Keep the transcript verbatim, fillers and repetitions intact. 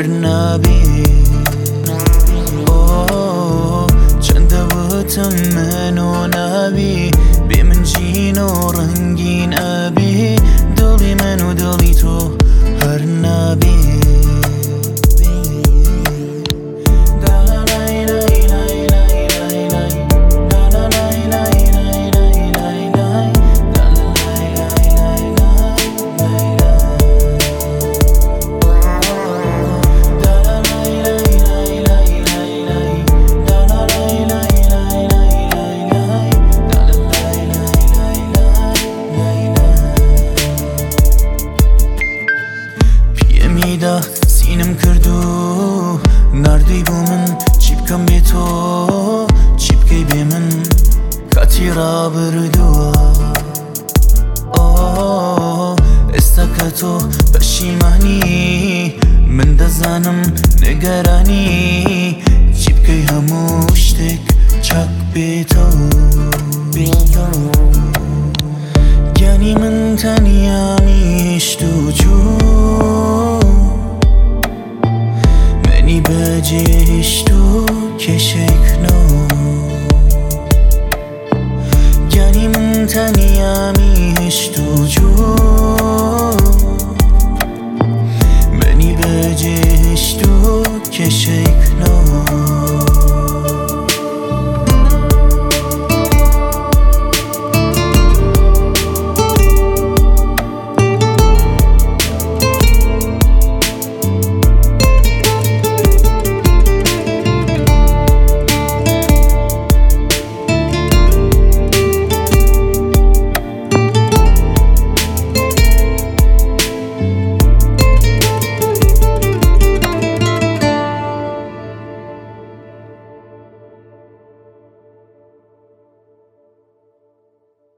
نبی اوه چنده وتم منو نبی بی من جین و رنگین ابی دلی منو دلی تو هر نبی میدا سینم کردو نردی بو من چیب کم بی تو چیب کی بی من کاتی را بردو آه استکتو پشیمانی من دزانم نگرانی چیب کی هموش تک چک بی تو گنی من تنیامیش تو جو بجیش تو کشک نو گنی من تنیم